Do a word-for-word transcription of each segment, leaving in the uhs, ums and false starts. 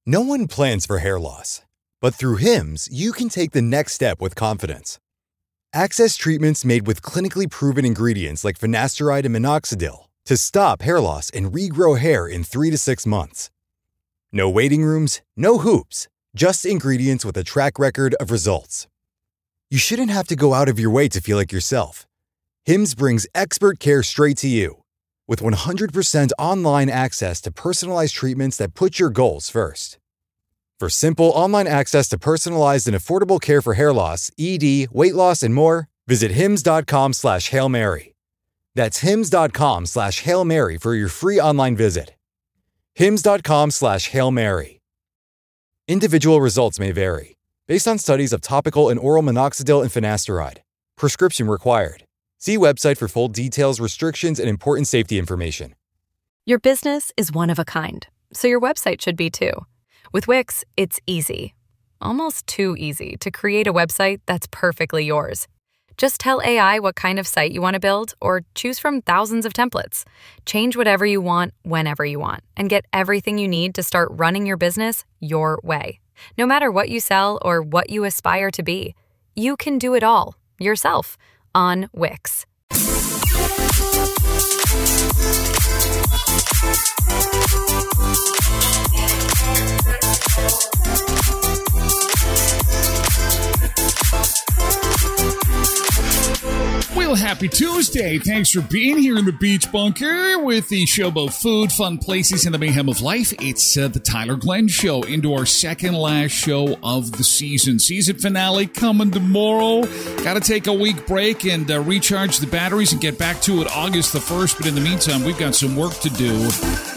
No one plans for hair loss, but through Hims, you can take the next step with confidence. Access treatments made with clinically proven ingredients like finasteride and minoxidil to stop hair loss and regrow hair in three to six months. No waiting rooms, no hoops, just ingredients with a track record of results. You shouldn't have to go out of your way to feel like yourself. Hims brings expert care straight to you. With one hundred percent online access to personalized treatments that put your goals first. For simple online access to personalized and affordable care for hair loss, E D, weight loss, and more, visit hims.com slash Hail Mary. That's hims.com slash Hail Mary for your free online visit. hims.com slash Hail Mary. Individual results may vary, based on studies of topical and oral minoxidil and finasteride. Prescription required. See website for full details, restrictions, and important safety information. Your business is one of a kind, so your website should be too. With Wix, it's easy. Almost too easy to create a website that's perfectly yours. Just tell A I what kind of site you want to build or choose from thousands of templates. Change whatever you want, whenever you want, and get everything you need to start running your business your way. No matter what you sell or what you aspire to be, you can do it all yourself on Wix. Well, happy Tuesday. Thanks for being here in the Beach Bunker with the show about food, fun places, and the mayhem of life. It's uh, the Tyler Glenn Show into our second last show of the season. Season finale coming tomorrow. Got to take a week break and uh, recharge the batteries and get back to it August the first. But in the meantime, we've got some work to do.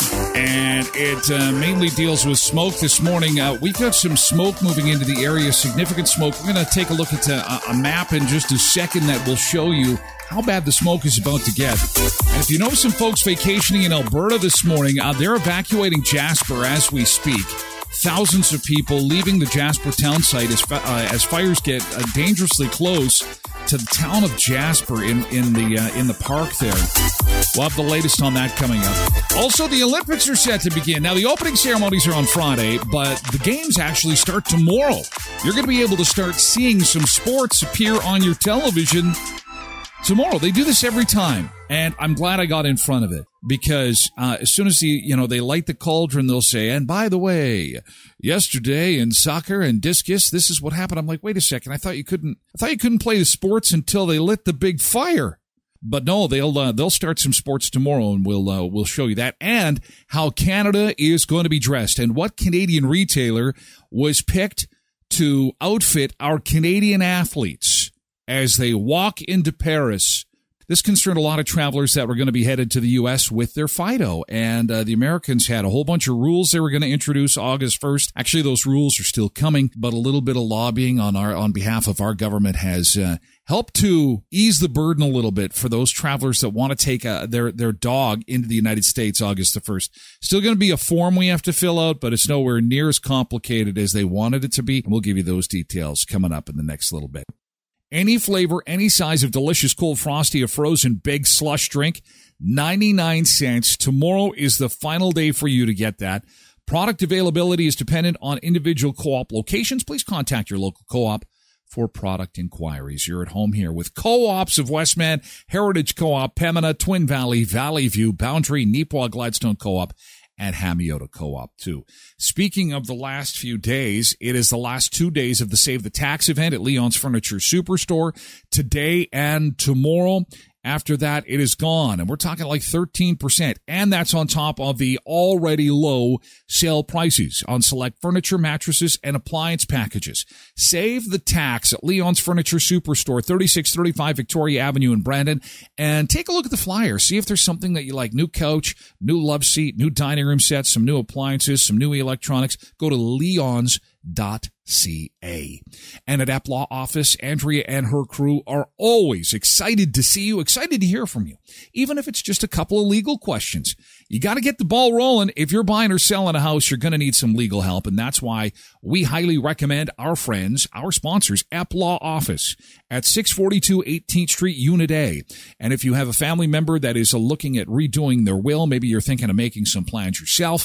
And it uh, mainly deals with smoke this morning. Uh, we've got some smoke moving into the area, significant smoke. We're going to take a look at a, a map in just a second that will show you how bad the smoke is about to get. And if you know some folks vacationing in Alberta this morning, uh, they're evacuating Jasper as we speak. Thousands of people leaving the Jasper town site as, uh, as fires get uh, dangerously close to the town of Jasper in, in the uh, in the park there. We'll have the latest on that coming up. Also, the Olympics are set to begin. Now, the opening ceremonies are on Friday, but the games actually start tomorrow. You're going to be able to start seeing some sports appear on your television tomorrow. They do this every time, and I'm glad I got in front of it because uh, as soon as the, you know, they light the cauldron, they'll say, and by the way, yesterday in soccer and discus, this is what happened. I'm like, wait a second, I thought you couldn't, I thought you couldn't play the sports until they lit the big fire. But no, they'll uh, they'll start some sports tomorrow, and we'll uh, we'll show you that and how Canada is going to be dressed and what Canadian retailer was picked to outfit our Canadian athletes as they walk into Paris. This concerned a lot of travelers that were going to be headed to the U S with their Fido, and uh, the Americans had a whole bunch of rules they were going to introduce August first. Actually, those rules are still coming, but a little bit of lobbying on our on behalf of our government has uh, helped to ease the burden a little bit for those travelers that want to take uh, their their dog into the United States August the first. Still going to be a form we have to fill out, but it's nowhere near as complicated as they wanted it to be. And we'll give you those details coming up in the next little bit. Any flavor, any size of delicious cold frosty or frozen big slush drink, ninety-nine cents. Tomorrow is the final day for you to get that. Product availability is dependent on individual co-op locations. Please contact your local co-op for product inquiries. You're at home here with co-ops of Westman, Heritage Co-op, Pembina, Twin Valley, Valley View, Boundary, Neepawa, Gladstone Co-op, and Hamiota Co-op, too. Speaking of the last few days, it is the last two days of the Save the Tax event at Leon's Furniture Superstore, today and tomorrow. After that, it is gone, and we're talking like thirteen percent, and that's on top of the already low sale prices on select furniture, mattresses, and appliance packages. Save the tax at Leon's Furniture Superstore, thirty-six thirty-five Victoria Avenue in Brandon, and take a look at the flyer. See if there's something that you like. New couch, new love seat, new dining room sets, some new appliances, some new electronics. Go to leons dot C A. And at App Law Office, Andrea and her crew are always excited to see you, excited to hear from you, even if it's just a couple of legal questions. You got to get the ball rolling. If you're buying or selling a house, you're going to need some legal help, and that's why we highly recommend our friends, our sponsors, App Law Office at six forty-two eighteenth Street, Unit A. And if you have a family member that is looking at redoing their will, maybe you're thinking of making some plans yourself,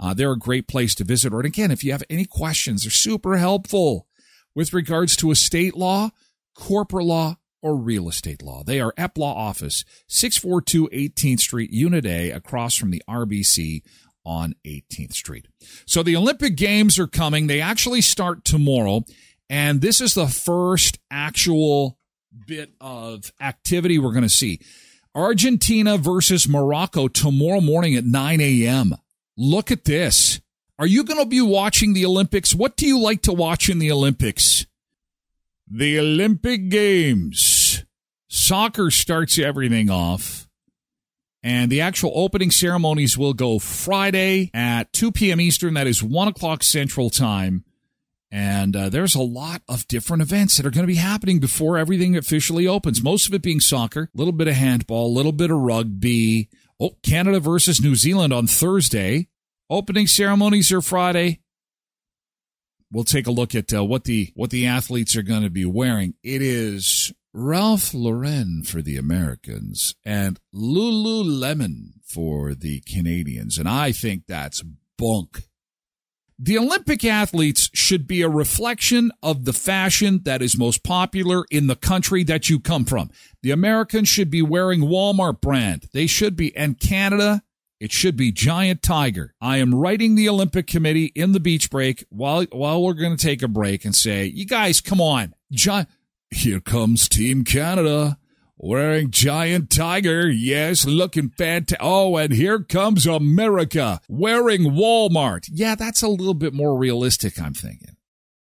Uh, they're a great place to visit. Or again, if you have any questions, they're super helpful with regards to estate law, corporate law, or real estate law. They are E P Law Office, six forty-two eighteenth Street, Unit A, across from the R B C on eighteenth Street. So the Olympic Games are coming. They actually start tomorrow, and this is the first actual bit of activity we're going to see. Argentina versus Morocco tomorrow morning at nine a.m. Look at this. Are you going to be watching the Olympics? What do you like to watch in the Olympics? The Olympic Games. Soccer starts everything off. And the actual opening ceremonies will go Friday at two p.m. Eastern. That is one o'clock Central Time. And uh, there's a lot of different events that are going to be happening before everything officially opens. Most of it being soccer, a little bit of handball, a little bit of rugby. Oh, Canada versus New Zealand on Thursday. Opening ceremonies are Friday. We'll take a look at uh, what the what the athletes are going to be wearing. It is Ralph Lauren for the Americans and Lululemon for the Canadians, and I think that's bunk. The Olympic athletes should be a reflection of the fashion that is most popular in the country that you come from. The Americans should be wearing Walmart brand. They should be, and Canada, it should be Giant Tiger. I am writing the Olympic Committee in the beach break while while we're going to take a break and say, you guys, come on. Gi- Here comes Team Canada wearing Giant Tiger. Yes, looking fantastic. Oh, and here comes America wearing Walmart. Yeah, that's a little bit more realistic, I'm thinking.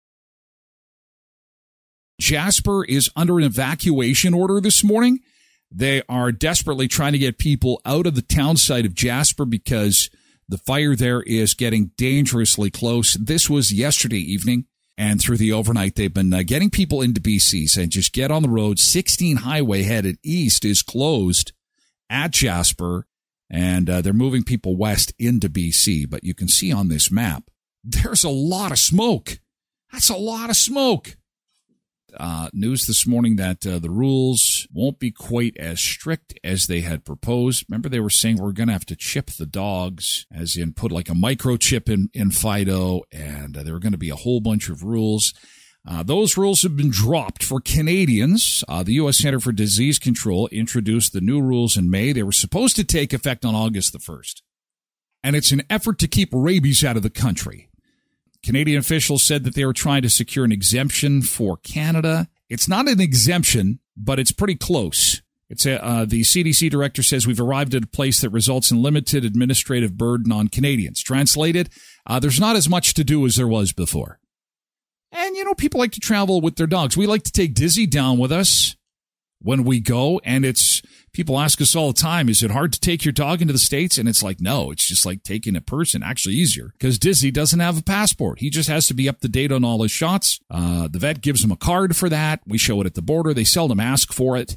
Jasper is under an evacuation order this morning. They are desperately trying to get people out of the town site of Jasper because the fire there is getting dangerously close. This was yesterday evening, and through the overnight, they've been uh, getting people into B C, saying just get on the road. sixteen highway headed east is closed at Jasper, and uh, they're moving people west into B C. But you can see on this map, there's a lot of smoke. That's a lot of smoke. Uh, news this morning that uh, the rules won't be quite as strict as they had proposed. Remember, they were saying we're going to have to chip the dogs, as in put like a microchip in, in Fido, and uh, there were going to be a whole bunch of rules. Uh, those rules have been dropped for Canadians. Uh, the U S Centre for Disease Control introduced the new rules in May. They were supposed to take effect on August the first. And it's an effort to keep rabies out of the country. Canadian officials said that they were trying to secure an exemption for Canada. It's not an exemption, but it's pretty close. It's a, uh, the C D C director says we've arrived at a place that results in limited administrative burden on Canadians. Translated, uh, there's not as much to do as there was before. And, you know, people like to travel with their dogs. We like to take Dizzy down with us when we go, and it's, people ask us all the time, is it hard to take your dog into the States? And it's like, no, it's just like taking a person, actually easier, because Dizzy doesn't have a passport. He just has to be up to date on all his shots. Uh, the vet gives him a card for that. We show it at the border. They seldom ask for it.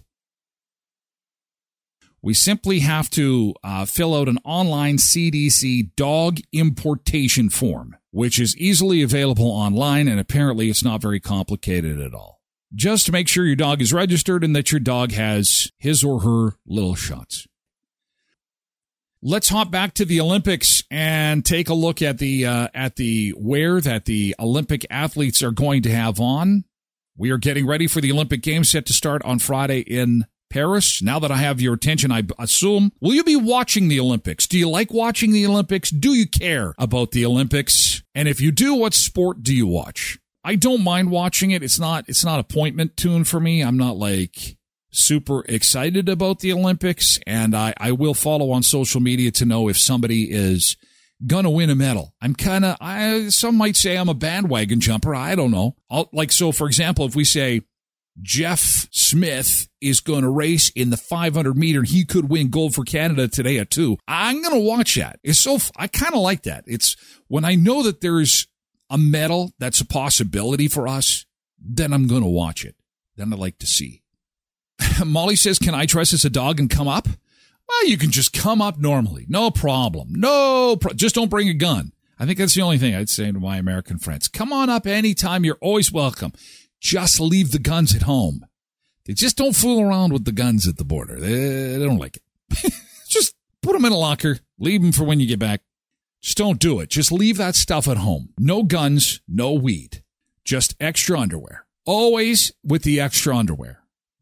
We simply have to uh, fill out an online C D C dog importation form, which is easily available online, and apparently it's not very complicated at all. Just to make sure your dog is registered and that your dog has his or her little shots. Let's hop back to the Olympics and take a look at the uh, at the wear that the Olympic athletes are going to have on. We are getting ready for the Olympic Games set to start on Friday in Paris. Now that I have your attention, I assume, will you be watching the Olympics? Do you like watching the Olympics? Do you care about the Olympics? And if you do, what sport do you watch? I don't mind watching it. It's not, it's not appointment tune for me. I'm not like super excited about the Olympics, and I, I will follow on social media to know if somebody is gonna win a medal. I'm kind of, I, some might say I'm a bandwagon jumper. I don't know. I'll, like, so for example, if we say Jeff Smith is going to race in the five hundred meter, he could win gold for Canada today at two. I'm going to watch that. It's so, I kind of like that. It's when I know that there's a medal that's a possibility for us, then I'm going to watch it. Then I like to see. Molly says, can I dress as a dog and come up? Well, you can just come up normally. No problem. No, pro- just don't bring a gun. I think that's the only thing I'd say to my American friends. Come on up anytime. You're always welcome. Just leave the guns at home. They just don't fool around with the guns at the border. They, they don't like it. Just put them in a locker. Leave them for when you get back. Just don't do it. Just leave that stuff at home. No guns, no weed. Just extra underwear. Always with the extra underwear.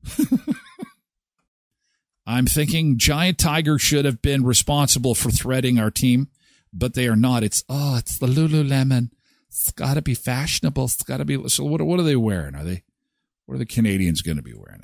I'm thinking Giant Tiger should have been responsible for threading our team, but they are not. It's, oh, it's the Lululemon. It's got to be fashionable. It's got to be. So what, what are they wearing? Are they, what are the Canadians going to be wearing?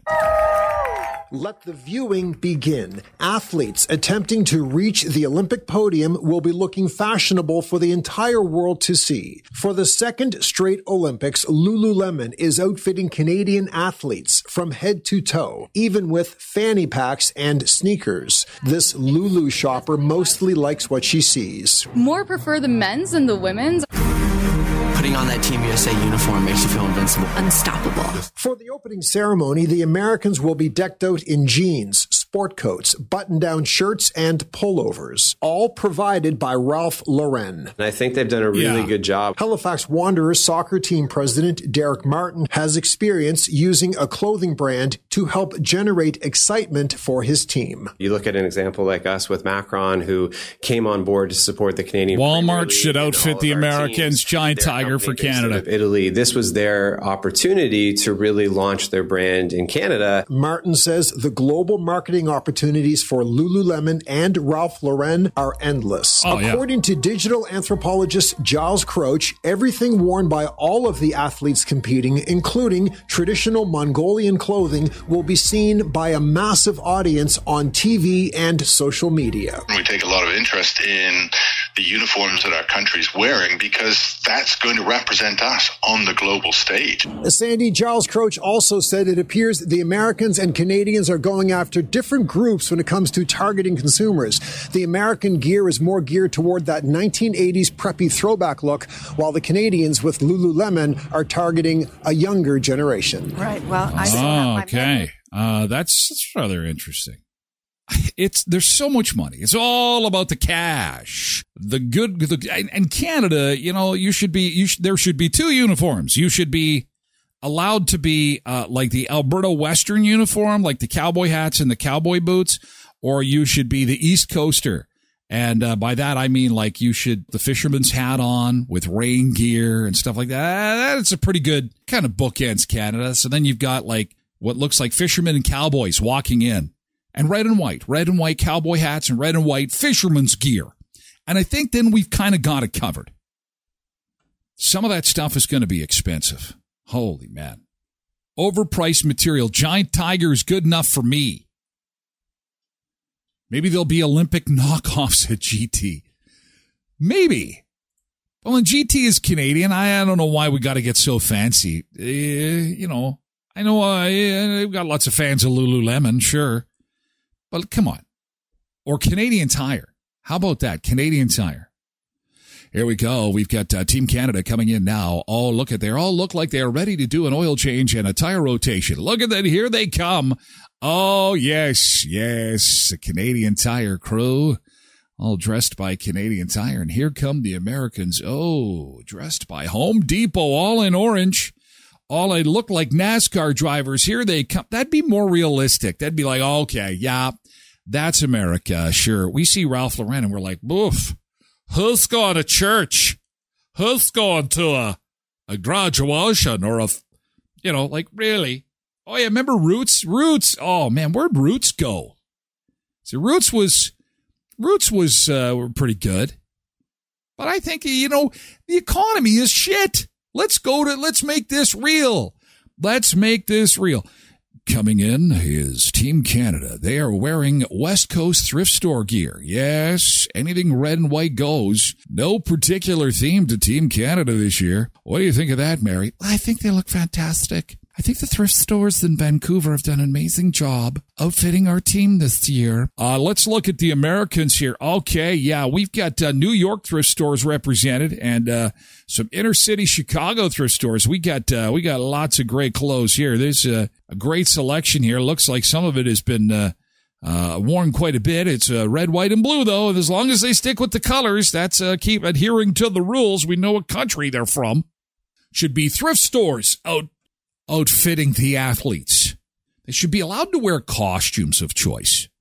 Let the viewing begin. Athletes attempting to reach the Olympic podium will be looking fashionable for the entire world to see. For the second straight Olympics, Lululemon is outfitting Canadian athletes from head to toe, even with fanny packs and sneakers. This Lulu shopper mostly likes what she sees. More prefer the men's than the women's. Putting on that Team U S A uniform makes you feel invincible. Unstoppable. For the opening ceremony, the Americans will be decked out in jeans, sport coats, button-down shirts, and pullovers, all provided by Ralph Lauren. And I think they've done a really Yeah. good job. Halifax Wanderers soccer team president Derek Martin has experience using a clothing brand to help generate excitement for his team. You look at an example like us with Macron, who came on board to support the Canadian Premier Walmart League should and outfit all the of our Americans. teams. Giant They're Tiger for company based out Canada. of Italy. This was their opportunity to really launch their brand in Canada. Martin says the global marketing opportunities for Lululemon and Ralph Lauren are endless. Oh, yeah. According to digital anthropologist Giles Crouch, everything worn by all of the athletes competing, including traditional Mongolian clothing, will be seen by a massive audience on T V and social media. We take a lot of interest in the uniforms that our country's wearing because that's going to represent us on the global stage. Sandy, Giles Crouch also said it appears the Americans and Canadians are going after different groups when it comes to targeting consumers. The American gear is more geared toward that nineteen eighties preppy throwback look, while the Canadians with Lululemon are targeting a younger generation. Right. Well, I Oh, okay. Uh, that's, that's rather interesting. It's there's so much money. It's all about the cash. The good, the, and, and Canada, you know, you should be. You sh- there should be two uniforms. You should be allowed to be uh, like the Alberta Western uniform, like the cowboy hats and the cowboy boots, or you should be the East Coaster. And uh, by that I mean like you should the fisherman's hat on with rain gear and stuff like that. That's a pretty good kind of bookends Canada. So then you've got like what looks like fishermen and cowboys walking in. And red and white, red and white cowboy hats and red and white fisherman's gear. And I think then we've kind of got it covered. Some of that stuff is going to be expensive. Holy man. Overpriced material. Giant Tiger is good enough for me. Maybe there'll be Olympic knockoffs at G T. Maybe. Well, and G T is Canadian. I, I don't know why we got to get so fancy. Uh, you know, I know uh, we've got lots of fans of Lululemon, sure. But come on. Or Canadian Tire. How about that? Canadian Tire. Here we go. We've got uh, Team Canada coming in now. Oh, look at, they all look like they're ready to do an oil change and a tire rotation. Look at that. Here they come. Oh, yes, yes. The Canadian Tire crew. All dressed by Canadian Tire. And here come the Americans. Oh, dressed by Home Depot, all in orange. All they look like NASCAR drivers. Here they come. That'd be more realistic. That'd be like, okay, yeah, that's America. Sure. We see Ralph Lauren and we're like, boof, who's going to church? Who's going to a, a graduation or a, you know, like really? Oh, yeah, remember Roots? Roots. Oh, man, where'd Roots go? See, Roots was, Roots was uh, pretty good. But I think, you know, the economy is shit. Let's go to, let's make this real. Let's make this real. Coming in is Team Canada. They are wearing West Coast thrift store gear. Yes, anything red and white goes. No particular theme to Team Canada this year. What do you think of that, Mary? I think they look fantastic. I think the thrift stores in Vancouver have done an amazing job outfitting our team this year. Uh, let's look at the Americans here. Okay, yeah, we've got uh, New York thrift stores represented and uh, some inner city Chicago thrift stores. We got uh, we got lots of great clothes here. There's uh, a great selection here. Looks like some of it has been uh, uh, worn quite a bit. It's uh, red, white, and blue, though. And as long as they stick with the colors, that's uh, keep adhering to the rules. We know what country they're from. Should be thrift stores out. Outfitting the athletes. They should be allowed to wear costumes of choice.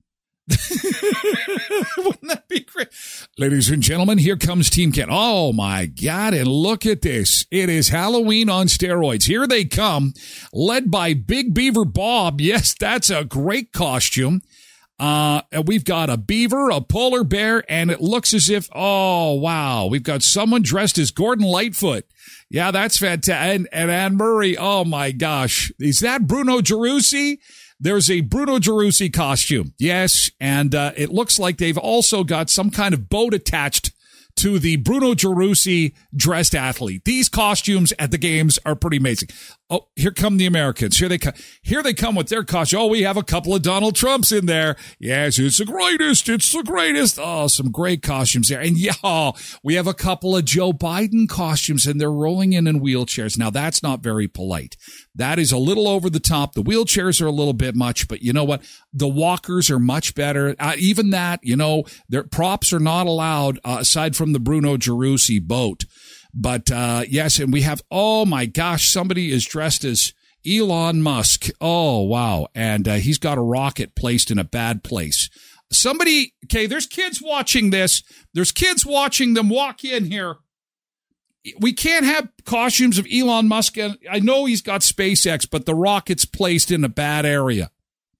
Wouldn't that be great? Ladies and gentlemen, here comes Team Canada. Oh, my God, and look at this. It is Halloween on steroids. Here they come, led by Big Beaver Bob. Yes, that's a great costume. Uh, we've got a beaver, a polar bear, and it looks as if, oh, wow, we've got someone dressed as Gordon Lightfoot. Yeah, that's fantastic. And, and Anne Murray, oh, my gosh. Is that Bruno Gerussi? There's a Bruno Gerussi costume. Yes, and uh, it looks like they've also got some kind of boat attached to the Bruno Gerussi dressed athlete. These costumes at the games are pretty amazing. Oh, here come the Americans. Here they come. Here they come with their costume. Oh, we have a couple of Donald Trumps in there. Yes, it's the greatest. It's the greatest. Oh, some great costumes there. And yeah, we have a couple of Joe Biden costumes, and they're rolling in in wheelchairs. Now, that's not very polite. That is a little over the top. The wheelchairs are a little bit much, but you know what? The walkers are much better. Uh, even that, you know, their props are not allowed uh, aside from the Bruno Gerussi boat. But, uh, yes, and we have, oh, my gosh, somebody is dressed as Elon Musk. Oh, wow. And uh, he's got a rocket placed in a bad place. Somebody, okay, there's kids watching this. There's kids watching them walk in here. We can't have costumes of Elon Musk. I know he's got SpaceX, but the rocket's placed in a bad area.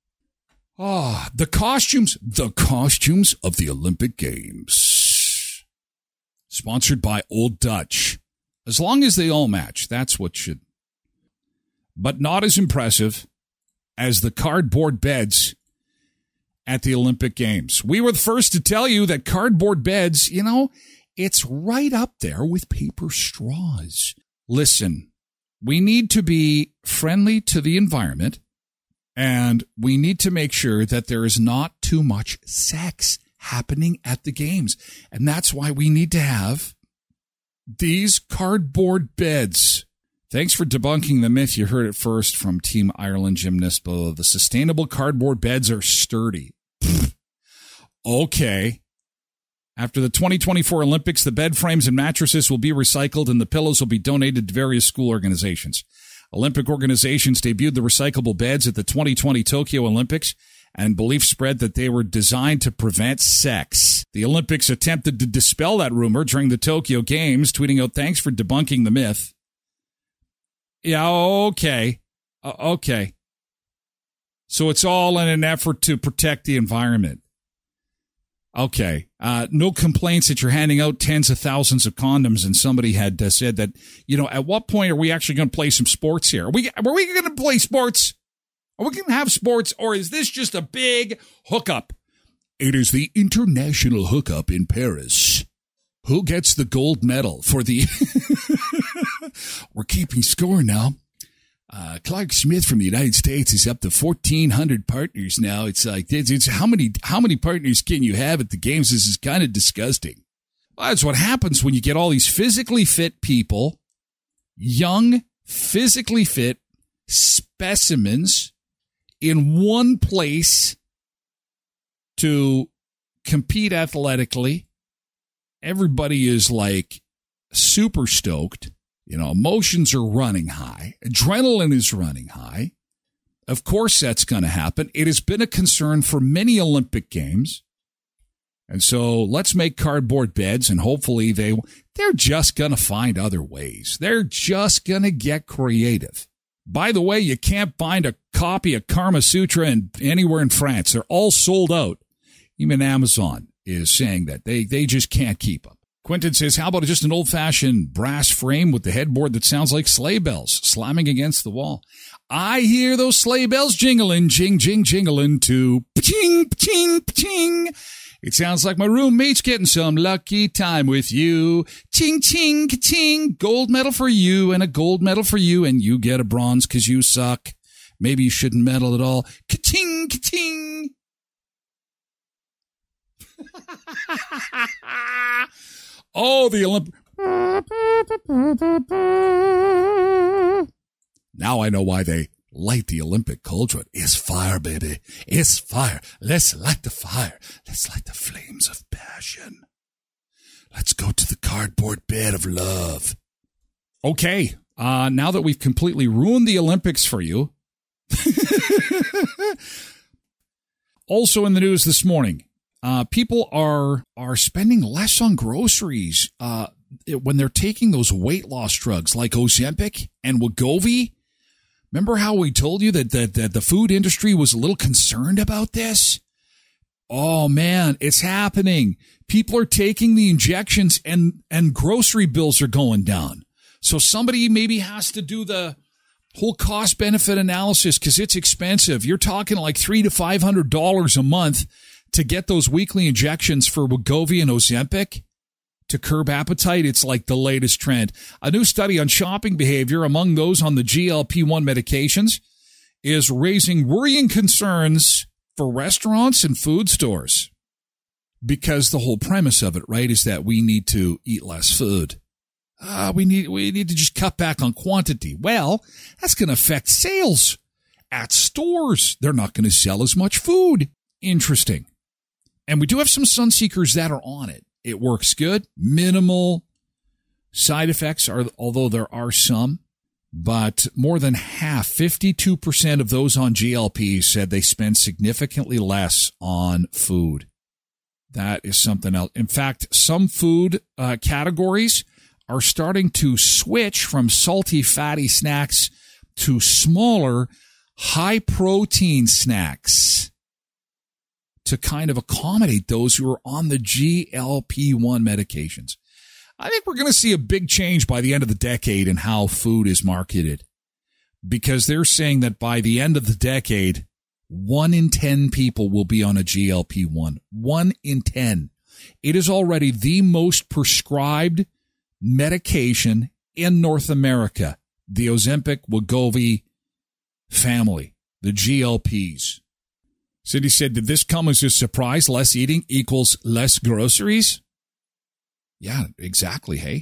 Oh, the costumes, the costumes of the Olympic Games. Sponsored by Old Dutch. As long as they all match, that's what should. But not as impressive as the cardboard beds at the Olympic Games. We were the first to tell you that cardboard beds, you know, it's right up there with paper straws. Listen, we need to be friendly to the environment, and we need to make sure that there is not too much sex happening at the games. And that's why we need to have these cardboard beds. Thanks for debunking the myth. You heard it first from Team Ireland Gymnast. The sustainable cardboard beds are sturdy. Okay. After the twenty twenty-four Olympics, the bed frames and mattresses will be recycled and the pillows will be donated to various school organizations. Olympic organizations debuted the recyclable beds at the twenty twenty Tokyo Olympics, and belief spread that they were designed to prevent sex. The Olympics attempted to dispel that rumor during the Tokyo Games, tweeting out, thanks for debunking the myth. Yeah, okay. Uh, okay. So it's all in an effort to protect the environment. Okay. Uh, no complaints that you're handing out tens of thousands of condoms, and somebody had uh, said that, you know, at what point are we actually going to play some sports here? Are we, are we going to play sports? Are we going to have sports, or is this just a big hookup? It is the international hookup in Paris. Who gets the gold medal for the... We're keeping score now. Uh, Clark Smith from the United States is up to fourteen hundred partners now. It's like, it's, it's how many how many partners can you have at the games? This is kind of disgusting. Well, that's what happens when you get all these physically fit people, young, physically fit specimens in one place to compete athletically. Everybody is like super stoked. You know, emotions are running high. Adrenaline is running high. Of course that's going to happen. It has been a concern for many Olympic Games. And so let's make cardboard beds, and hopefully they, they're just going to find other ways. They're just going to get creative. By the way, you can't find a copy of Kama Sutra in, anywhere in France. They're all sold out. Even Amazon is saying that they, they just can't keep them. Quentin says, how about just an old-fashioned brass frame with the headboard that sounds like sleigh bells slamming against the wall? I hear those sleigh bells jingling, jing, jing, jingling too. Pching, pching, pching. It sounds like my roommate's getting some lucky time with you. Ching, ching, ka-ching. Gold medal for you and a gold medal for you, and you get a bronze because you suck. Maybe you shouldn't medal at all. Ka-ching, ka-ching. Oh, the Olympic. Now I know why they light the Olympic cauldron. It's fire, baby. It's fire. Let's light the fire. Let's light the flames of passion. Let's go to the cardboard bed of love. Okay. Uh, now that we've completely ruined the Olympics for you. Also in the news this morning, uh, people are are spending less on groceries uh, when they're taking those weight loss drugs like Ozempic and Wegovy. Remember how we told you that, that, that the food industry was a little concerned about this? Oh, man, it's happening. People are taking the injections and, and grocery bills are going down. So somebody maybe has to do the whole cost-benefit analysis because it's expensive. You're talking like three hundred to five hundred dollars a month to get those weekly injections for Wegovy and Ozempic to curb appetite. It's like the latest trend. A new study on shopping behavior among those on the G L P one medications is raising worrying concerns for restaurants and food stores, because the whole premise of it, right, is that we need to eat less food. Uh, we need we need to just cut back on quantity. Well, that's going to affect sales at stores. They're not going to sell as much food. Interesting. And we do have some Sunseekers that are on it. It works good. Minimal side effects, are, although there are some. But more than half, fifty-two percent of those on G L Ps said they spend significantly less on food. That is something else. In fact, some food uh, categories are starting to switch from salty, fatty snacks to smaller, high-protein snacks to kind of accommodate those who are on the G L P one medications. I think we're going to see a big change by the end of the decade in how food is marketed, because they're saying that by the end of the decade, one in ten people will be on a G L P one. One in ten. It is already the most prescribed medication in North America, the Ozempic Wegovy family, the G L Ps. Cindy said, did this come as a surprise? Less eating equals less groceries? Yeah, exactly, hey?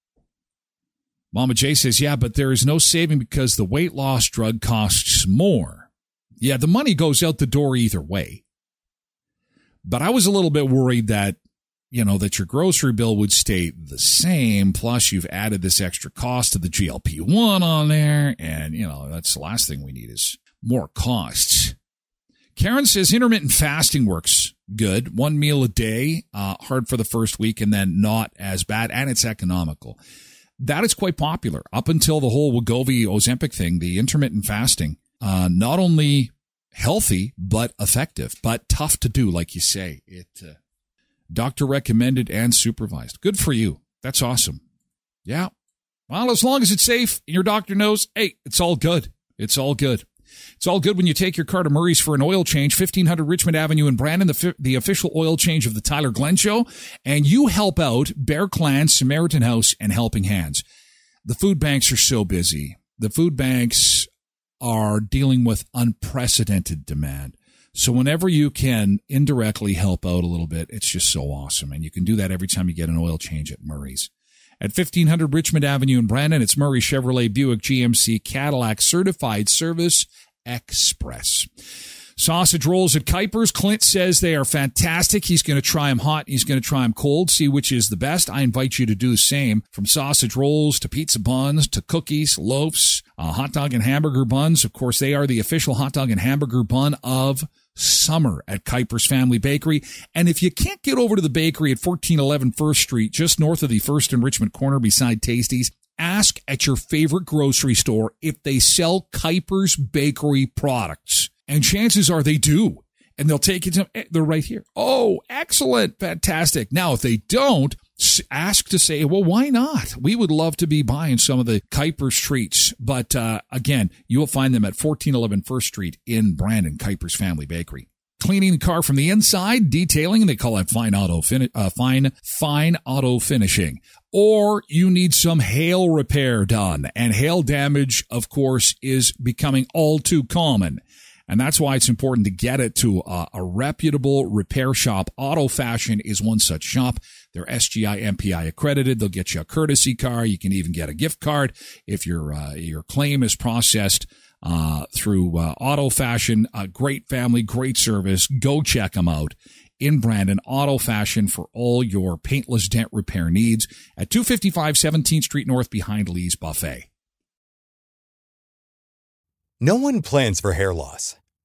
Mama J says, yeah, but there is no saving because the weight loss drug costs more. Yeah, the money goes out the door either way. But I was a little bit worried that, you know, that your grocery bill would stay the same, plus you've added this extra cost to the G L P one on there, and, you know, that's the last thing we need is more costs. Karen says intermittent fasting works good. One meal a day, uh, hard for the first week, and then not as bad, and it's economical. That is quite popular. Up until the whole Wegovy Ozempic thing, the intermittent fasting, uh, not only healthy, but effective, but tough to do, like you say. It uh, doctor recommended and supervised. Good for you. That's awesome. Yeah. Well, as long as it's safe and your doctor knows, hey, it's all good. It's all good. It's all good when you take your car to Murray's for an oil change, fifteen hundred Richmond Avenue in Brandon, the, the official oil change of the Tyler Glenn Show, and you help out Bear Clan, Samaritan House, and Helping Hands. The food banks are so busy. The food banks are dealing with unprecedented demand. So whenever you can indirectly help out a little bit, it's just so awesome. And you can do that every time you get an oil change at Murray's. At fifteen hundred Richmond Avenue in Brandon, it's Murray Chevrolet Buick G M C Cadillac Certified Service Express. Sausage rolls at Kuiper's. Clint says they are fantastic. He's going to try them hot. He's going to try them cold, see which is the best. I invite you to do the same. From sausage rolls to pizza buns to cookies, loaves, uh, hot dog and hamburger buns. Of course, they are the official hot dog and hamburger bun of summer at Kuiper's Family Bakery. And if you can't get over to the bakery at fourteen eleven First Street, just north of the First and Richmond corner beside Tasty's, ask at your favorite grocery store if they sell Kuiper's Bakery products. And chances are they do. And they'll take you to, they're right here. Oh, excellent. Fantastic. Now, if they don't, ask to say, well, why not? We would love to be buying some of the Kuiper's treats. But uh, again, you will find them at fourteen eleven First Street in Brandon, Kuiper's Family Bakery. Cleaning the car from the inside, detailing, they call it fine auto fin- uh, fine fine auto finishing. Or you need some hail repair done. And hail damage, of course, is becoming all too common. And that's why it's important to get it to a, a reputable repair shop. Auto Fashion is one such shop. They're S G I M P I accredited. They'll get you a courtesy car. You can even get a gift card if your uh, your claim is processed uh, through uh, Auto Fashion. A great family, great service. Go check them out in Brandon. Auto Fashion for all your paintless dent repair needs at two fifty-five seventeenth Street North behind Lee's Buffet. No one plans for hair loss,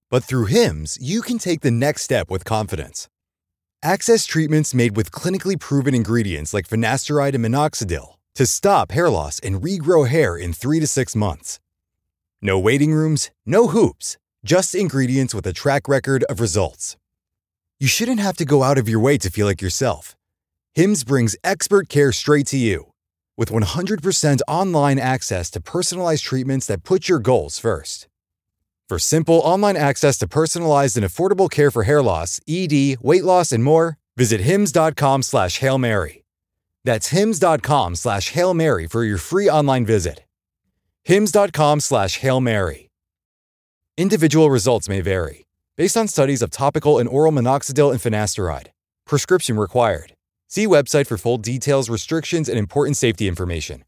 But through Hims, you can take the next step with confidence. Access treatments made with clinically proven ingredients like finasteride and minoxidil to stop hair loss and regrow hair in three to six months. No waiting rooms, no hoops, just ingredients with a track record of results. You shouldn't have to go out of your way to feel like yourself. Hims brings expert care straight to you. With one hundred percent online access to personalized treatments that put your goals first. For simple online access to personalized and affordable care for hair loss, E D, weight loss, and more, visit hims.com slash Hail Mary. That's hims.com slash Hail Mary for your free online visit. hims.com slash Hail Mary. Individual results may vary, based on studies of topical and oral minoxidil and finasteride. Prescription required. See website for full details, restrictions, and important safety information.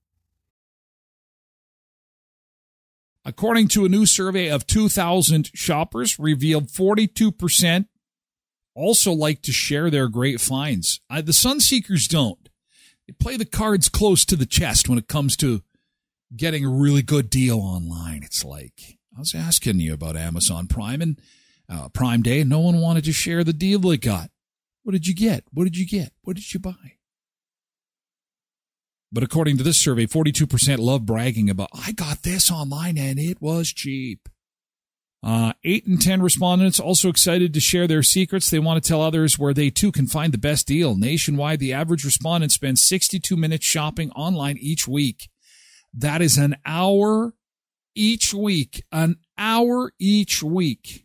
According to a new survey of two thousand shoppers, revealed forty-two percent also like to share their great finds. Uh, the Sunseekers don't. They play the cards close to the chest when it comes to getting a really good deal online. It's like, I was asking you about Amazon Prime and uh, Prime Day, and no one wanted to share the deal they got. What did you get? What did you get? What did you buy? But according to this survey, forty-two percent love bragging about, I got this online and it was cheap. Uh, eight in ten respondents also excited to share their secrets. They want to tell others where they too can find the best deal. Nationwide, the average respondent spends sixty-two minutes shopping online each week. That is an hour each week. An hour each week.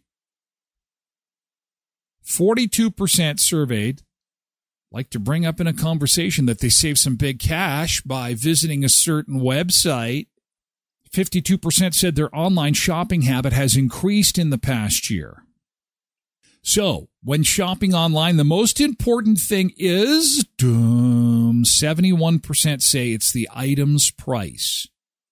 forty-two percent surveyed like to bring up in a conversation that they save some big cash by visiting a certain website. fifty-two percent said their online shopping habit has increased in the past year. So, when shopping online, the most important thing is, dum, seventy-one percent say it's the item's price.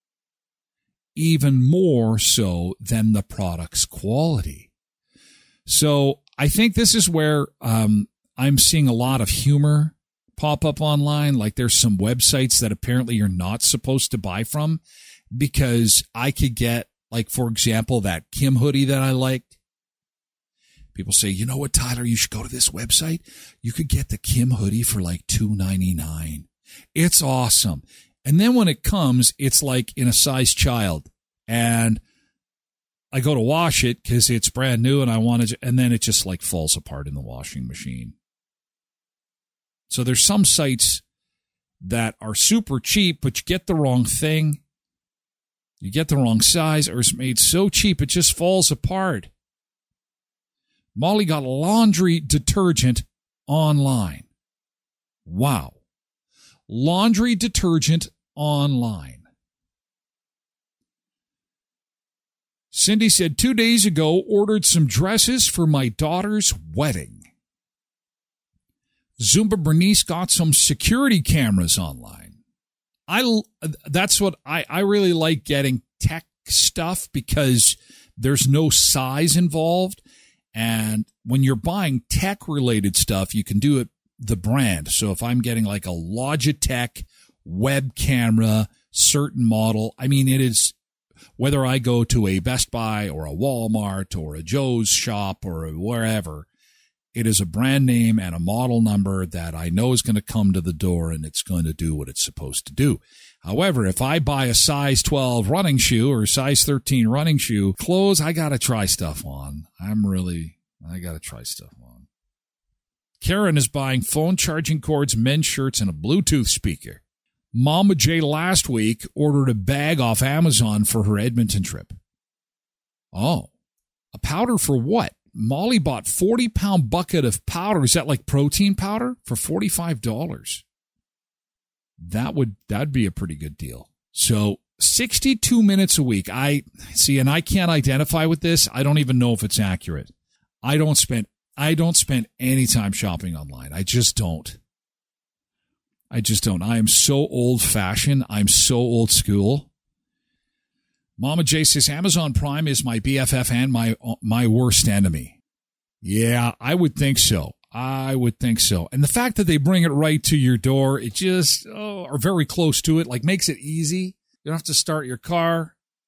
Even more so than the product's quality. So, I think this is where um, I'm seeing a lot of humor pop up online. Like there's some websites that apparently you're not supposed to buy from because I could get, like, for example, that Kim hoodie that I liked. People say, you know what, Tyler, you should go to this website. You could get the Kim hoodie for like two ninety-nine. It's awesome. And then when it comes, it's like in a size child. And I go to wash it because it's brand new and I want to, and then it just like falls apart in the washing machine. So there's some sites that are super cheap, but you get the wrong thing. You get the wrong size, or it's made so cheap it just falls apart. Molly got laundry detergent online. Wow. Laundry detergent online. Cindy said, two days ago, ordered some dresses for my daughter's wedding. Zumba Bernice got some security cameras online. I, that's what I, I really like getting tech stuff because there's no size involved. And when you're buying tech-related stuff, you can do it the brand. So if I'm getting like a Logitech web camera, certain model, I mean, it is, whether I go to a Best Buy or a Walmart or a Joe's shop or wherever, it is a brand name and a model number that I know is going to come to the door and it's going to do what it's supposed to do. However, if I buy a size twelve running shoe or size thirteen running shoe, clothes, I got to try stuff on. I'm really, I got to try stuff on. Karen is buying phone charging cords, men's shirts, and a Bluetooth speaker. Mama J last week ordered a bag off Amazon for her Edmonton trip. Oh, a powder for what? Molly bought forty pound bucket of powder. Is that like protein powder for forty-five dollars? That would, that'd be a pretty good deal. So sixty-two minutes a week. I see, and I can't identify with this. I don't even know if it's accurate. I don't spend, I don't spend any time shopping online. I just don't. I just don't. I am so old fashioned. I'm so old school. Mama J says Amazon Prime is my B F F and my my worst enemy. Yeah, I would think so. I would think so. And the fact that they bring it right to your door, it just, oh, or very close to it, like makes it easy. You don't have to start your car.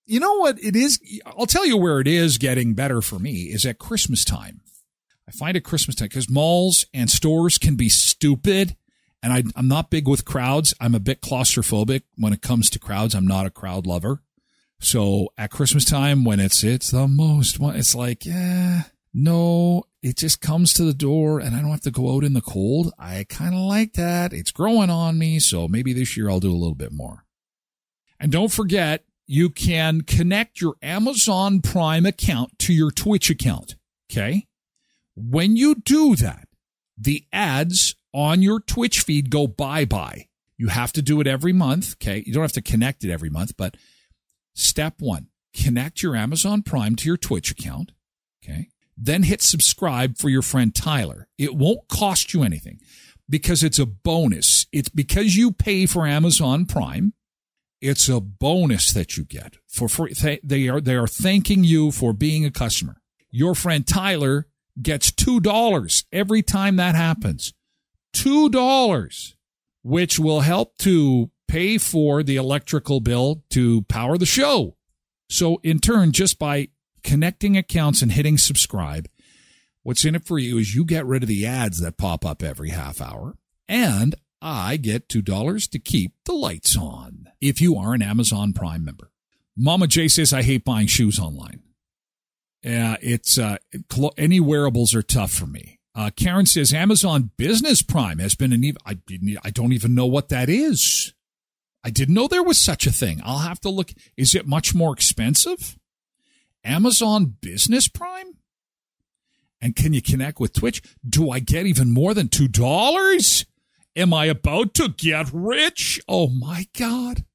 You know what it is? I'll tell you where it is getting better for me is at Christmas time. I find at Christmas time, because malls and stores can be stupid, and I, I'm not big with crowds. I'm a bit claustrophobic when it comes to crowds. I'm not a crowd lover. So at Christmas time, when it's it's the most, it's like, yeah, no, it just comes to the door, and I don't have to go out in the cold. I kind of like that. It's growing on me, so maybe this year I'll do a little bit more. And don't forget, you can connect your Amazon Prime account to your Twitch account, okay? When you do that, the ads on your Twitch feed go bye-bye. You have to do it every month, okay? You don't have to connect it every month, but step one, connect your Amazon Prime to your Twitch account, okay? Then hit subscribe for your friend Tyler. It won't cost you anything because it's a bonus. It's because you pay for Amazon Prime. It's a bonus that you get. For, for they are they are thanking you for being a customer. Your friend Tyler gets two dollars every time that happens. two dollars, which will help to pay for the electrical bill to power the show. So in turn, just by connecting accounts and hitting subscribe, what's in it for you is you get rid of the ads that pop up every half hour, and I get two dollars to keep the lights on if you are an Amazon Prime member. Mama J says, I hate buying shoes online. Yeah, it's uh, any wearables are tough for me. Uh, Karen says, Amazon Business Prime has been an even, I, I don't even know what that is. I didn't know there was such a thing. I'll have to look. Is it much more expensive? Amazon Business Prime? And can you connect with Twitch? Do I get even more than two dollars? Am I about to get rich? Oh, my God.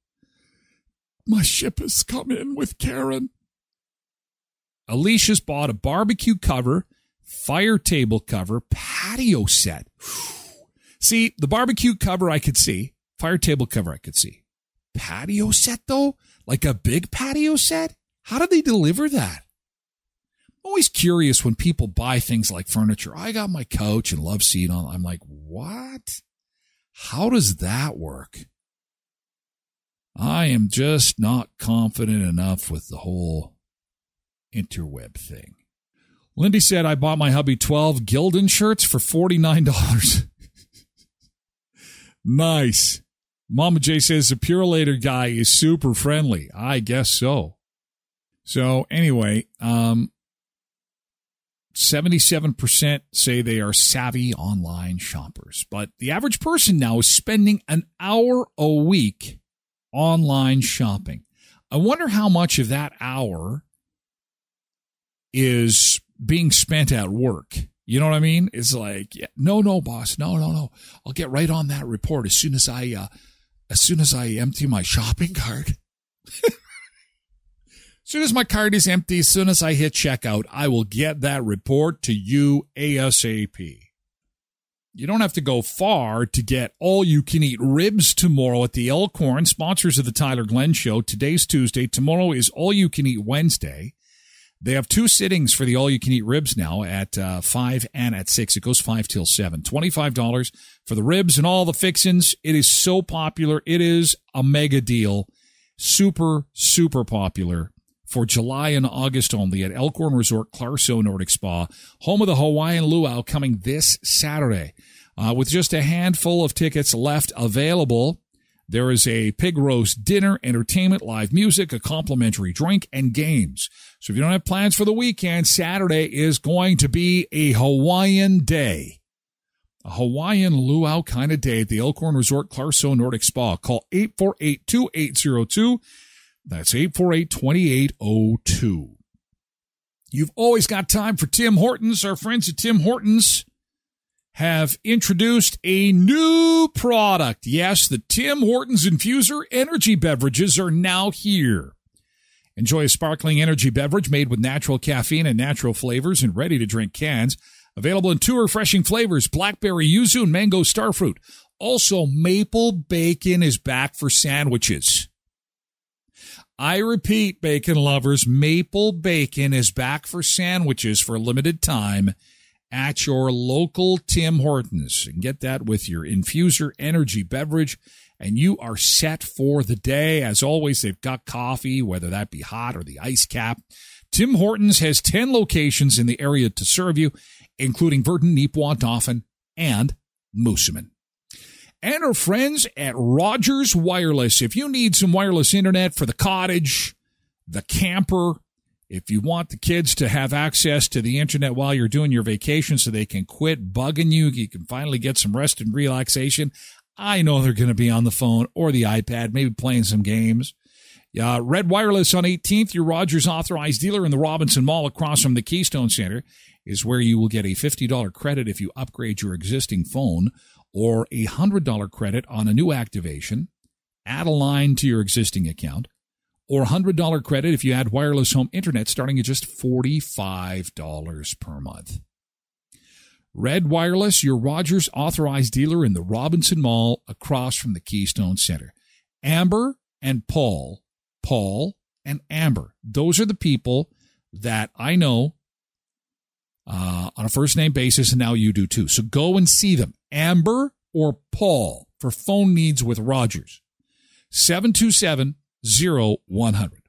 My ship has come in with Karen. Alicia's bought a barbecue cover, fire table cover, patio set. See, the barbecue cover I could see. Fire table cover I could see. Patio set, though? Like a big patio set? How do they deliver that? I'm always curious when people buy things like furniture. I got my couch and love seat on. I'm like, what? How does that work? I am just not confident enough with the whole interweb thing. Lindy said, I bought my hubby twelve Gildan shirts for forty-nine dollars. Nice. Mama J says, the Purelator guy is super friendly. I guess so. So anyway, um, seventy-seven percent say they are savvy online shoppers. But the average person now is spending an hour a week online shopping. I wonder how much of that hour is being spent at work. You know what I mean? It's like, yeah, no, no, boss. No, no, no. I'll get right on that report as soon as I, uh, as soon as I empty my shopping cart. As soon as my cart is empty, as soon as I hit checkout, I will get that report to you ASAP. You don't have to go far to get all-you-can-eat ribs tomorrow at the Elkhorn, sponsors of the Tyler Glenn Show. Today's Tuesday. Tomorrow is all-you-can-eat Wednesday. They have two sittings for the all-you-can-eat ribs now at uh, five and at six. It goes five till seven. twenty-five dollars for the ribs and all the fixins. It is so popular. It is a mega deal. Super, super popular for July and August only at Elkhorn Resort, Clarso Nordic Spa, home of the Hawaiian Luau, coming this Saturday. Uh, with just a handful of tickets left available, there is a pig roast dinner, entertainment, live music, a complimentary drink, and games. So if you don't have plans for the weekend, Saturday is going to be a Hawaiian day. A Hawaiian luau kind of day at the Elkhorn Resort, Clarso Nordic Spa. Call eight four eight, two eight zero two. That's eight four eight, two eight zero two. You've always got time for Tim Hortons. Our friends at Tim Hortons have introduced a new product. Yes, the Tim Hortons Infuser energy beverages are now here. Enjoy a sparkling energy beverage made with natural caffeine and natural flavors in ready-to-drink cans. Available in two refreshing flavors, blackberry yuzu and mango starfruit. Also, maple bacon is back for sandwiches. I repeat, bacon lovers, maple bacon is back for sandwiches for a limited time at your local Tim Hortons. And get that with your Infuser energy beverage and you are set for the day. As always, they've got coffee, whether that be hot or the ice cap. Tim Hortons has ten locations in the area to serve you, including Virden, Neepawa, Dauphin, and Moosomin. And our friends at Rogers Wireless. If you need some wireless internet for the cottage, the camper, if you want the kids to have access to the internet while you're doing your vacation so they can quit bugging you, you can finally get some rest and relaxation, I know they're going to be on the phone or the iPad, maybe playing some games. Uh, Red Wireless on eighteenth, your Rogers authorized dealer in the Robinson Mall across from the Keystone Center, is where you will get a fifty dollars credit if you upgrade your existing phone, or a one hundred dollars credit on a new activation, add a line to your existing account, or a one hundred dollars credit if you add wireless home internet starting at just forty-five dollars per month. Red Wireless, your Rogers authorized dealer in the Robinson Mall across from the Keystone Center. Amber and Paul, Paul and Amber, those are the people that I know uh, on a first-name basis, and now you do too. So go and see them, Amber or Paul, for phone needs with Rogers. seven two seven, zero one hundred.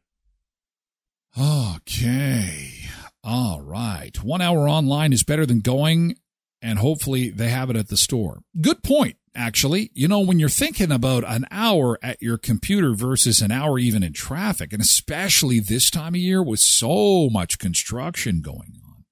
Okay. All right. One hour online is better than going, and hopefully they have it at the store. Good point, actually. You know, when you're thinking about an hour at your computer versus an hour even in traffic, and especially this time of year with so much construction going on.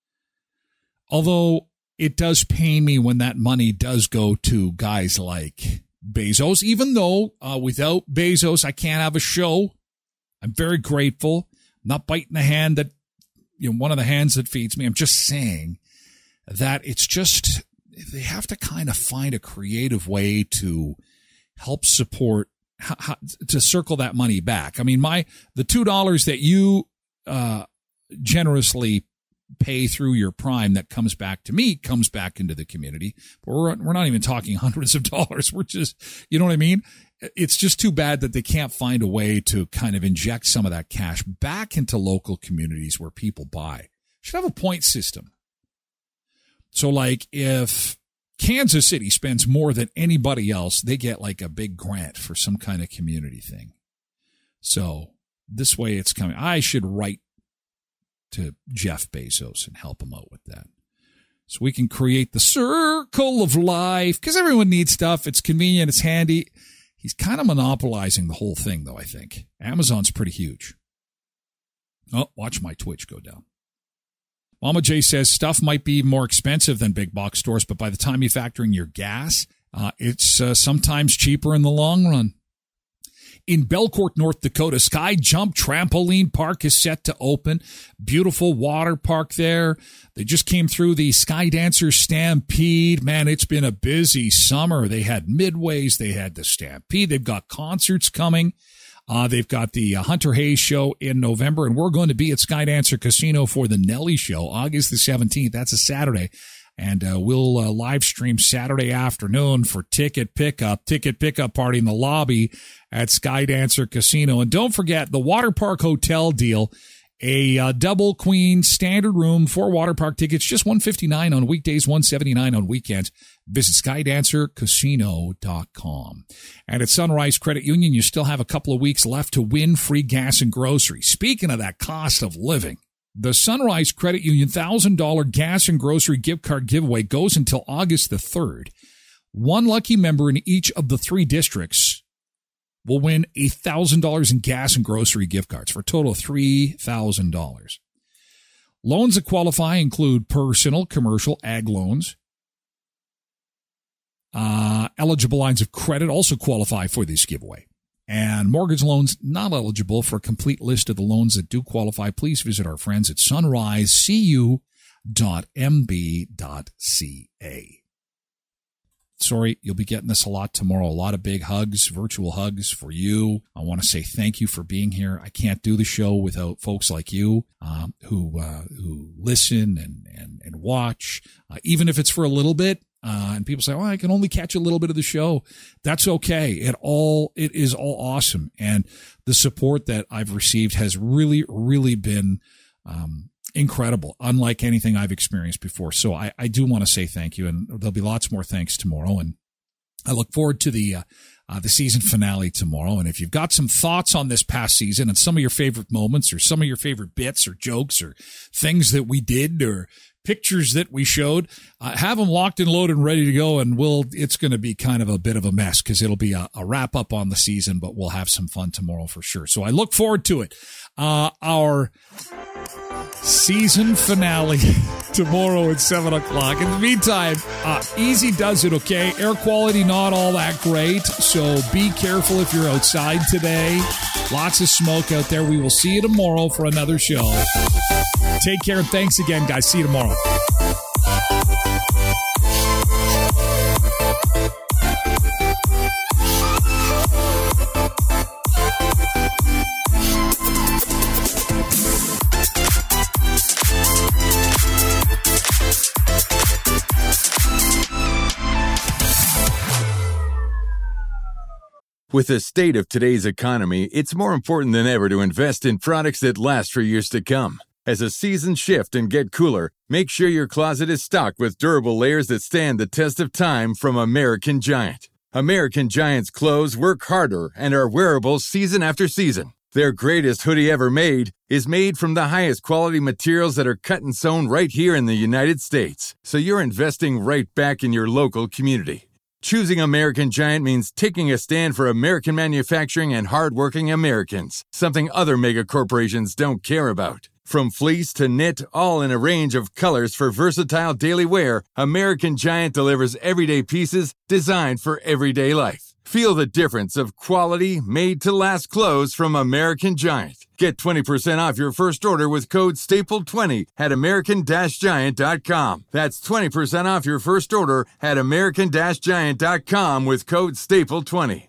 Although it does pain me when that money does go to guys like Bezos, even though uh, without Bezos, I can't have a show. I'm very grateful. I'm not biting the hand that, you know, one of the hands that feeds me. I'm just saying that it's just, they have to kind of find a creative way to help support, how, to circle that money back. I mean, my, the two dollars that you uh, generously pay through your Prime that comes back to me comes back into the community. But we're, we're not even talking hundreds of dollars. We're just, you know what I mean? It's just too bad that they can't find a way to kind of inject some of that cash back into local communities where people buy. Should have a point system. So like if Kansas City spends more than anybody else, they get like a big grant for some kind of community thing. So this way it's coming. I should write to Jeff Bezos and help him out with that. So we can create the circle of life, because everyone needs stuff. It's convenient. It's handy. He's kind of monopolizing the whole thing, though, I think. Amazon's pretty huge. Oh, watch my Twitch go down. Mama J says stuff might be more expensive than big box stores, but by the time you factor in your gas, uh, it's uh, sometimes cheaper in the long run. In Belcourt, North Dakota, Sky Jump Trampoline Park is set to open. Beautiful water park there. They just came through the Sky Dancer Stampede. Man, it's been a busy summer. They had midways. They had the Stampede. They've got concerts coming. Uh, they've got the uh, Hunter Hayes show in November, and we're going to be at Sky Dancer Casino for the Nelly show, August the seventeenth. That's a Saturday. And uh, we'll uh, live stream Saturday afternoon for ticket pickup, ticket pickup party in the lobby at Sky Dancer Casino. And don't forget the Water Park Hotel deal, a uh, double queen standard room, four water park tickets, just one hundred fifty-nine dollars on weekdays, one hundred seventy-nine dollars on weekends. Visit sky dancer casino dot com. And at Sunrise Credit Union, you still have a couple of weeks left to win free gas and groceries. Speaking of that cost of living, the Sunrise Credit Union one thousand dollars gas and grocery gift card giveaway goes until August the third. One lucky member in each of the three districts will win one thousand dollars in gas and grocery gift cards for a total of three thousand dollars. Loans that qualify include personal, commercial, ag loans. Uh, eligible lines of credit also qualify for this giveaway. And mortgage loans not eligible. For a complete list of the loans that do qualify, please visit our friends at sunrise c u dot m b dot c a. Sorry, you'll be getting this a lot tomorrow. A lot of big hugs, virtual hugs for you. I want to say thank you for being here. I can't do the show without folks like you um, who uh, who listen and, and, and watch, uh, even if it's for a little bit. Uh, and people say, "Oh, I can only catch a little bit of the show." That's okay. It all it is all awesome, and the support that I've received has really, really been um, incredible, unlike anything I've experienced before. So I, I do want to say thank you, and there'll be lots more thanks tomorrow. And I look forward to the uh, uh, the season finale tomorrow. And if you've got some thoughts on this past season and some of your favorite moments or some of your favorite bits or jokes or things that we did or pictures that we showed, uh, have them locked and loaded and ready to go. And we'll, it's going to be kind of a bit of a mess because it'll be a, a wrap up on the season, but we'll have some fun tomorrow for sure. So I look forward to it. Uh, our season finale tomorrow at seven o'clock. In the meantime, uh, easy does it, okay? Air quality not all that great, so be careful if you're outside today. Lots of smoke out there. We will see you tomorrow for another show. Take care, and thanks again, guys. See you tomorrow. With the state of today's economy, it's more important than ever to invest in products that last for years to come. As the seasons shift and get cooler, make sure your closet is stocked with durable layers that stand the test of time from American Giant. American Giant's clothes work harder and are wearable season after season. Their greatest hoodie ever made is made from the highest quality materials that are cut and sewn right here in the United States. So you're investing right back in your local community. Choosing American Giant means taking a stand for American manufacturing and hardworking Americans, something other mega corporations don't care about. From fleece to knit, all in a range of colors for versatile daily wear, American Giant delivers everyday pieces designed for everyday life. Feel the difference of quality, made-to-last clothes from American Giant. Get twenty percent off your first order with code staple twenty at american giant dot com. That's twenty percent off your first order at american giant dot com with code staple twenty.